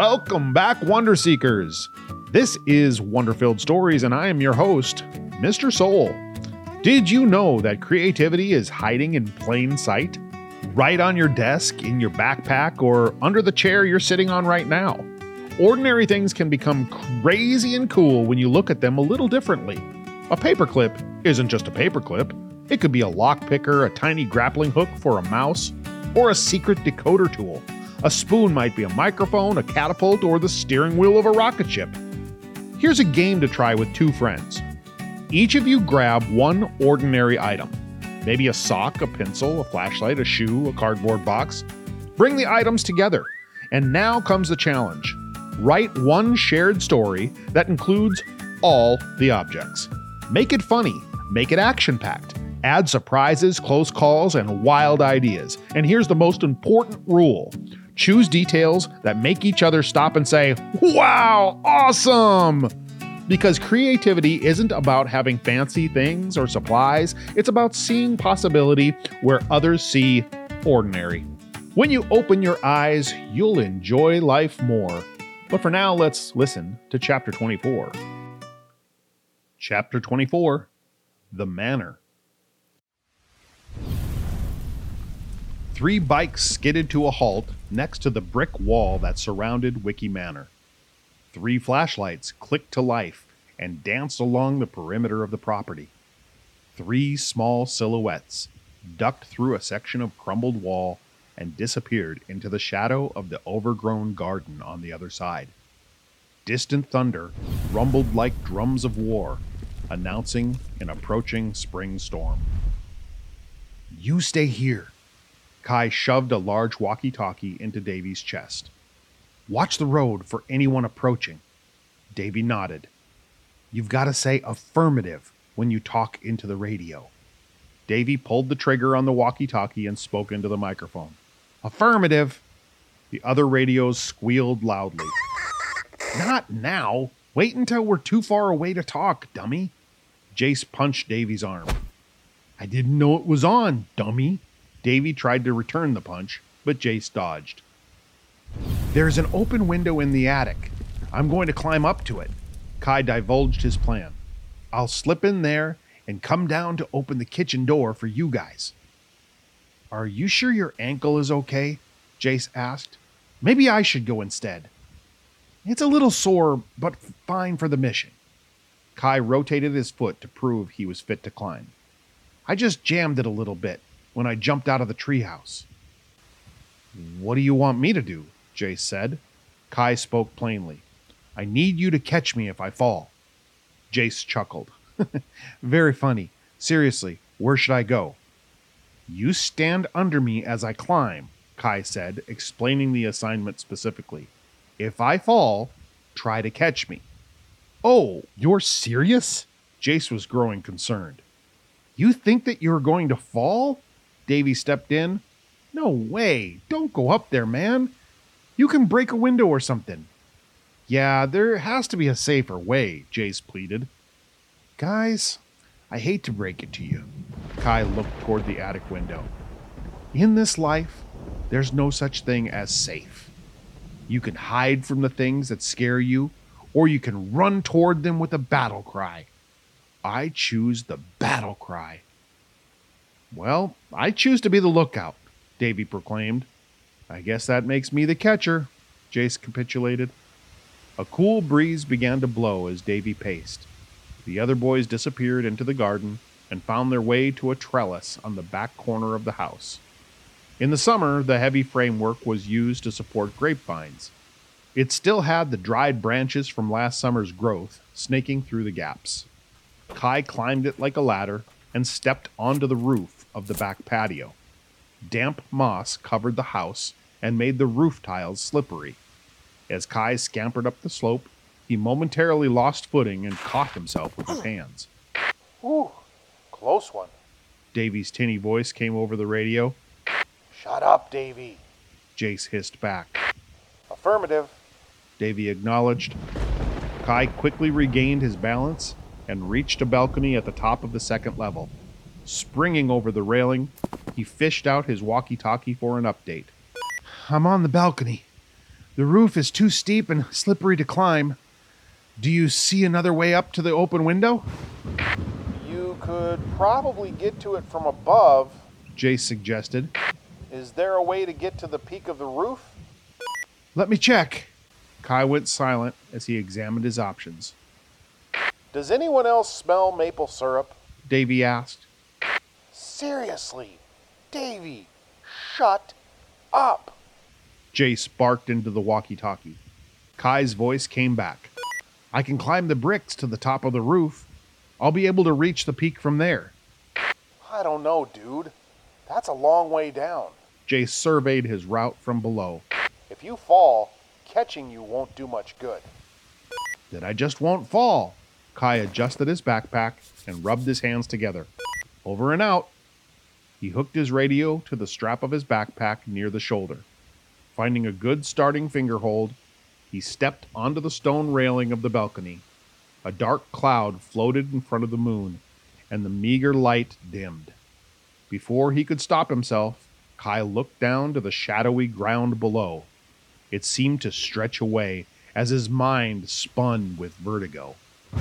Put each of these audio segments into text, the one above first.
Welcome back, Wonder Seekers. This is Wonderfilled Stories, and I am your host, Mr. Soul. Did you know that creativity is hiding in plain sight? Right on your desk, in your backpack, or under the chair you're sitting on right now. Ordinary things can become crazy and cool when you look at them a little differently. A paperclip isn't just a paperclip. It could be a lockpicker, a tiny grappling hook for a mouse, or a secret decoder tool. A spoon might be a microphone, a catapult, or the steering wheel of a rocket ship. Here's a game to try with two friends. Each of you grab one ordinary item. Maybe a sock, a pencil, a flashlight, a shoe, a cardboard box. Bring the items together. And now comes the challenge. Write one shared story that includes all the objects. Make it funny. Make it action-packed. Add surprises, close calls, and wild ideas. And here's the most important rule. Choose details that make each other stop and say, "Wow, awesome!" Because creativity isn't about having fancy things or supplies. It's about seeing possibility where others see ordinary. When you open your eyes, you'll enjoy life more. But for now, let's listen to Chapter 24. Chapter 24, The Manor. 3 bikes skidded to a halt next to the brick wall that surrounded Wiki Manor. 3 flashlights clicked to life and danced along the perimeter of the property. 3 small silhouettes ducked through a section of crumbled wall and disappeared into the shadow of the overgrown garden on the other side. Distant thunder rumbled like drums of war, announcing an approaching spring storm. "You stay here." Kai shoved a large walkie-talkie into Davy's chest. "Watch the road for anyone approaching." Davy nodded. "You've got to say affirmative when you talk into the radio." Davy pulled the trigger on the walkie-talkie and spoke into the microphone. "Affirmative." The other radios squealed loudly. "Not now. Wait until we're too far away to talk, dummy." Jace punched Davy's arm. "I didn't know it was on, dummy." Davy tried to return the punch, but Jace dodged. "There's an open window in the attic. I'm going to climb up to it." Kai divulged his plan. "I'll slip in there and come down to open the kitchen door for you guys." "Are you sure your ankle is okay?" Jace asked. "Maybe I should go instead." "It's a little sore, but fine for the mission." Kai rotated his foot to prove he was fit to climb. "I just jammed it a little bit when I jumped out of the treehouse." "What do you want me to do?" Jace said. Kai spoke plainly. "I need you to catch me if I fall." Jace chuckled. "Very funny. Seriously, where should I go?" "You stand under me as I climb," Kai said, explaining the assignment specifically. "If I fall, try to catch me." "Oh, you're serious?" Jace was growing concerned. "You think that you're going to fall?" Davy stepped in. "No way. Don't go up there, man. You can break a window or something." "Yeah, there has to be a safer way," Jace pleaded. "Guys, I hate to break it to you." Kai looked toward the attic window. "In this life, there's no such thing as safe. You can hide from the things that scare you, or you can run toward them with a battle cry. I choose the battle cry." "Well, I choose to be the lookout," Davy proclaimed. "I guess that makes me the catcher," Jace capitulated. A cool breeze began to blow as Davy paced. The other boys disappeared into the garden and found their way to a trellis on the back corner of the house. In the summer, the heavy framework was used to support grapevines. It still had the dried branches from last summer's growth snaking through the gaps. Kai climbed it like a ladder and stepped onto the roof of the back patio. Damp moss covered the house and made the roof tiles slippery. As Kai scampered up the slope, he momentarily lost footing and caught himself with his hands. "Ooh, close one." Davy's tinny voice came over the radio. "Shut up, Davy." Jace hissed back. "Affirmative." Davy acknowledged. Kai quickly regained his balance and reached a balcony at the top of the second level. Springing over the railing, he fished out his walkie-talkie for an update. "I'm on the balcony. The roof is too steep and slippery to climb. Do you see another way up to the open window? You could probably get to it from above. Jace suggested. Is there a way to get to the peak of the roof? Let me check. Kai went silent as he examined his options. Does anyone else smell maple syrup? Davy asked. Seriously, Davy, shut up. Jace barked into the walkie-talkie. Kai's voice came back. I can climb the bricks to the top of the roof. I'll be able to reach the peak from there. I don't know, dude. That's a long way down. Jace surveyed his route from below. If you fall, catching you won't do much good. Then I just won't fall. Kai adjusted his backpack and rubbed his hands together. Over and out. He hooked his radio to the strap of his backpack near the shoulder. Finding a good starting finger hold, he stepped onto the stone railing of the balcony. A dark cloud floated in front of the moon, and the meager light dimmed. Before he could stop himself, Kai looked down to the shadowy ground below. It seemed to stretch away as his mind spun with vertigo.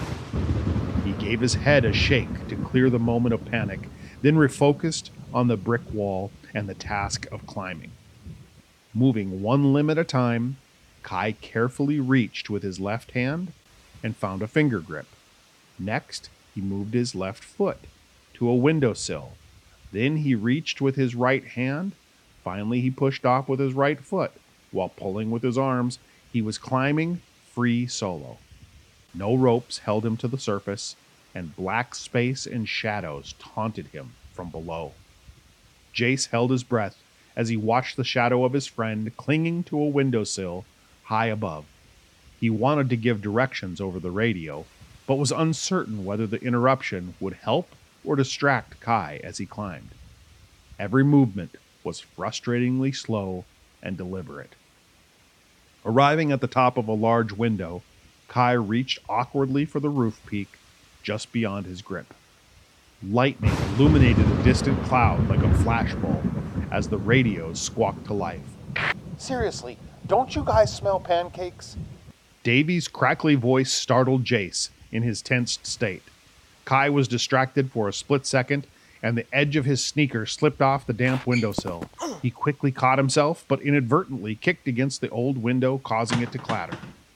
He gave his head a shake to clear the moment of panic, then refocused on the brick wall and the task of climbing. Moving one limb at a time, Kai carefully reached with his left hand and found a finger grip. Next, he moved his left foot to a windowsill. Then he reached with his right hand. Finally, he pushed off with his right foot. While pulling with his arms, he was climbing free solo. No ropes held him to the surface, and black space and shadows taunted him from below. Jace held his breath as he watched the shadow of his friend clinging to a windowsill high above. He wanted to give directions over the radio, but was uncertain whether the interruption would help or distract Kai as he climbed. Every movement was frustratingly slow and deliberate. Arriving at the top of a large window, Kai reached awkwardly for the roof peak just beyond his grip. Lightning illuminated a distant cloud like a flashbulb as the radio squawked to life. Seriously, don't you guys smell pancakes? Davy's crackly voice startled Jace in his tensed state. Kai was distracted for a split second, and the edge of his sneaker slipped off the damp windowsill. He quickly caught himself, but inadvertently kicked against the old window, causing it to clatter.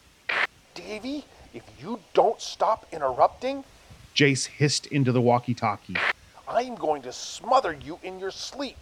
Davy, if you don't stop interrupting, Jace hissed into the walkie-talkie. I'm going to smother you in your sleep.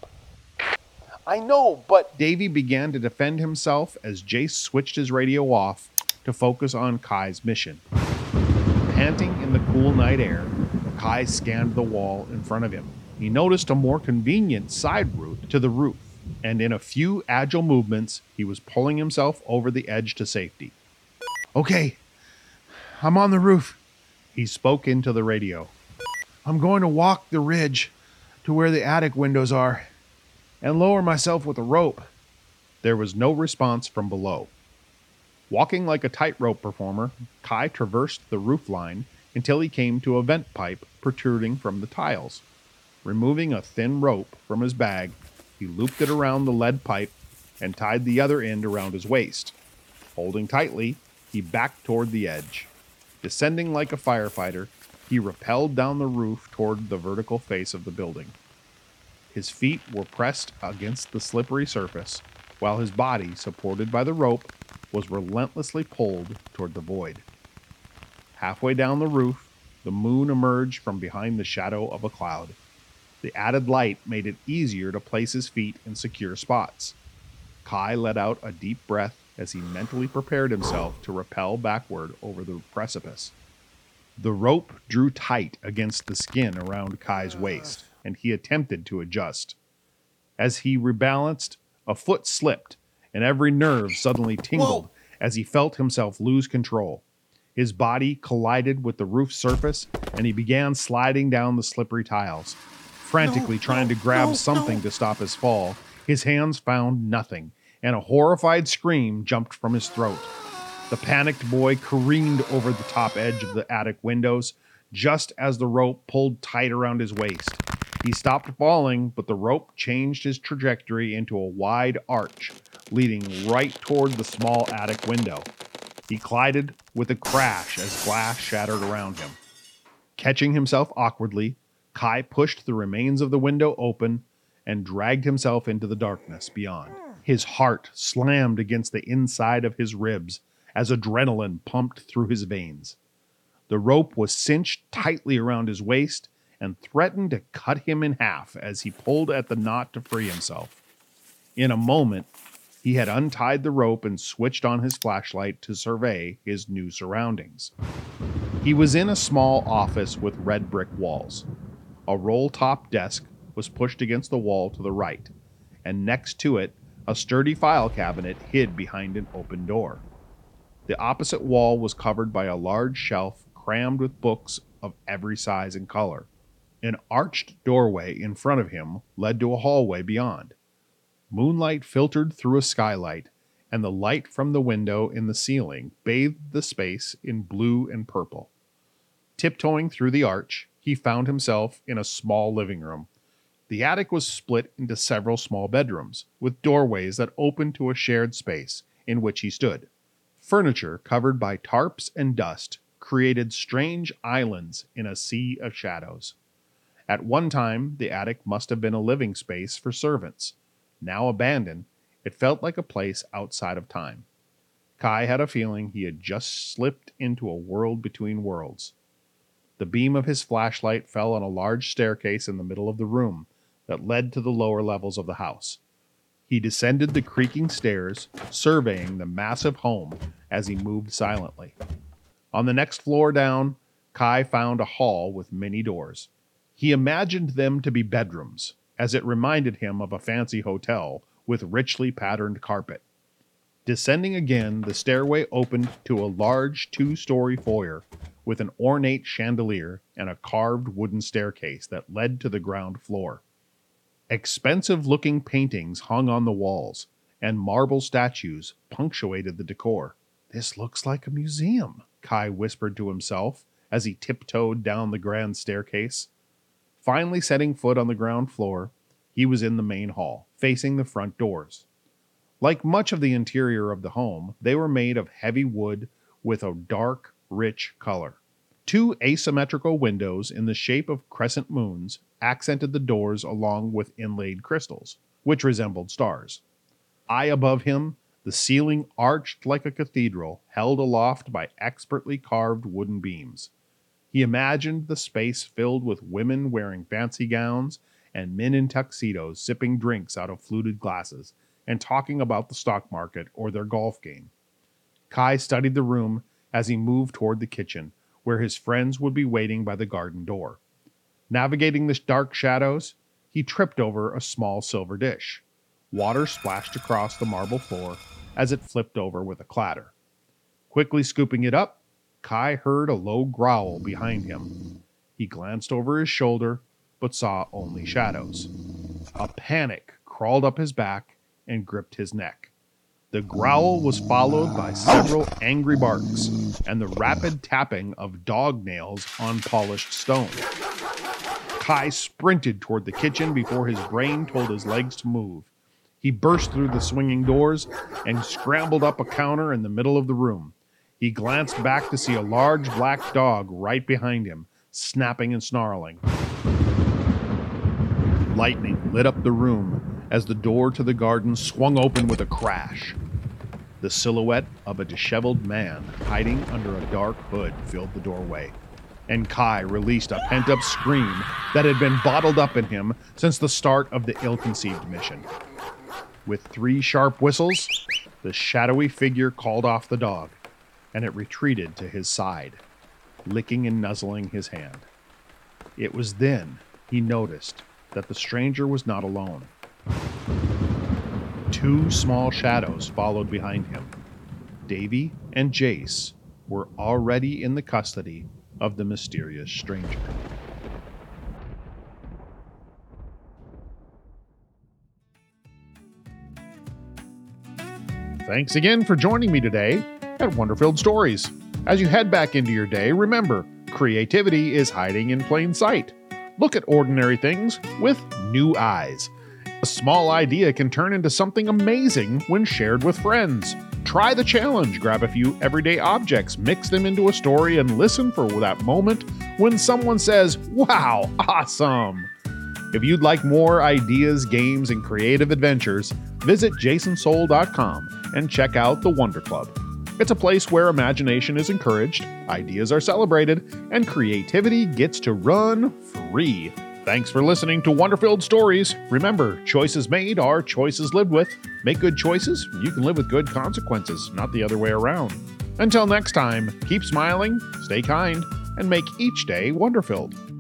I know, but... Davy began to defend himself as Jace switched his radio off to focus on Kai's mission. Panting in the cool night air, Kai scanned the wall in front of him. He noticed a more convenient side route to the roof, and in a few agile movements, he was pulling himself over the edge to safety. Okay, I'm on the roof, he spoke into the radio. I'm going to walk the ridge to where the attic windows are and lower myself with a rope. There was no response from below. Walking like a tightrope performer, Kai traversed the roof line until he came to a vent pipe protruding from the tiles. Removing a thin rope from his bag, he looped it around the lead pipe and tied the other end around his waist. Holding tightly, he backed toward the edge. Descending like a firefighter, he rappelled down the roof toward the vertical face of the building. His feet were pressed against the slippery surface, while his body, supported by the rope, was relentlessly pulled toward the void. Halfway down the roof, the moon emerged from behind the shadow of a cloud. The added light made it easier to place his feet in secure spots. Kai let out a deep breath as he mentally prepared himself to rappel backward over the precipice. The rope drew tight against the skin around Kai's waist, and he attempted to adjust. As he rebalanced, a foot slipped, and every nerve suddenly tingled as he felt himself lose control. His body collided with the roof surface, and he began sliding down the slippery tiles. Frantically trying to grab something to stop his fall, his hands found nothing, and a horrified scream jumped from his throat. The panicked boy careened over the top edge of the attic windows just as the rope pulled tight around his waist. He stopped falling, but the rope changed his trajectory into a wide arch, leading right toward the small attic window. He collided with a crash as glass shattered around him. Catching himself awkwardly, Kai pushed the remains of the window open and dragged himself into the darkness beyond. His heart slammed against the inside of his ribs as adrenaline pumped through his veins. The rope was cinched tightly around his waist and threatened to cut him in half as he pulled at the knot to free himself. In a moment, he had untied the rope and switched on his flashlight to survey his new surroundings. He was in a small office with red brick walls. A roll-top desk was pushed against the wall to the right, and next to it, a sturdy file cabinet hid behind an open door. The opposite wall was covered by a large shelf crammed with books of every size and color. An arched doorway in front of him led to a hallway beyond. Moonlight filtered through a skylight, and the light from the window in the ceiling bathed the space in blue and purple. Tiptoeing through the arch, he found himself in a small living room. The attic was split into several small bedrooms, with doorways that opened to a shared space in which he stood. Furniture covered by tarps and dust created strange islands in a sea of shadows. At one time, the attic must have been a living space for servants. Now abandoned, it felt like a place outside of time. Kai had a feeling he had just slipped into a world between worlds. The beam of his flashlight fell on a large staircase in the middle of the room that led to the lower levels of the house. He descended the creaking stairs, surveying the massive home as he moved silently. On the next floor down, Kai found a hall with many doors. He imagined them to be bedrooms, as it reminded him of a fancy hotel with richly patterned carpet. Descending again, the stairway opened to a large 2-story foyer with an ornate chandelier and a carved wooden staircase that led to the ground floor. Expensive-looking paintings hung on the walls, and marble statues punctuated the decor. "This looks like a museum," Kai whispered to himself as he tiptoed down the grand staircase. Finally setting foot on the ground floor, he was in the main hall, facing the front doors. Like much of the interior of the home, they were made of heavy wood with a dark, rich color. 2 asymmetrical windows in the shape of crescent moons accented the doors along with inlaid crystals, which resembled stars. High above him, the ceiling arched like a cathedral, held aloft by expertly carved wooden beams. He imagined the space filled with women wearing fancy gowns and men in tuxedos sipping drinks out of fluted glasses and talking about the stock market or their golf game. Kai studied the room as he moved toward the kitchen, where his friends would be waiting by the garden door. Navigating the dark shadows, he tripped over a small silver dish. Water splashed across the marble floor as it flipped over with a clatter. Quickly scooping it up, Kai heard a low growl behind him. He glanced over his shoulder, but saw only shadows. A panic crawled up his back and gripped his neck. The growl was followed by several angry barks and the rapid tapping of dog nails on polished stone. Kai sprinted toward the kitchen before his brain told his legs to move. He burst through the swinging doors and scrambled up a counter in the middle of the room. He glanced back to see a large black dog right behind him, snapping and snarling. Lightning lit up the room as the door to the garden swung open with a crash. The silhouette of a disheveled man hiding under a dark hood filled the doorway, and Kai released a pent-up scream that had been bottled up in him since the start of the ill-conceived mission. With 3 sharp whistles, the shadowy figure called off the dog, and it retreated to his side, licking and nuzzling his hand. It was then he noticed that the stranger was not alone. 2 small shadows followed behind him. Davy and Jace were already in the custody of the mysterious stranger. Thanks again for joining me today at Wonderfilled Stories. As you head back into your day, remember, creativity is hiding in plain sight. Look at ordinary things with new eyes. A small idea can turn into something amazing when shared with friends. Try the challenge. Grab a few everyday objects, mix them into a story, and listen for that moment when someone says, "Wow, awesome!" If you'd like more ideas, games, and creative adventures, visit jasonsoul.com and check out the Wonder Club. It's a place where imagination is encouraged, ideas are celebrated, and creativity gets to run free. Thanks for listening to Wonderfilled Stories. Remember, choices made are choices lived with. Make good choices, you can live with good consequences, not the other way around. Until next time, keep smiling, stay kind, and make each day wonder-filled.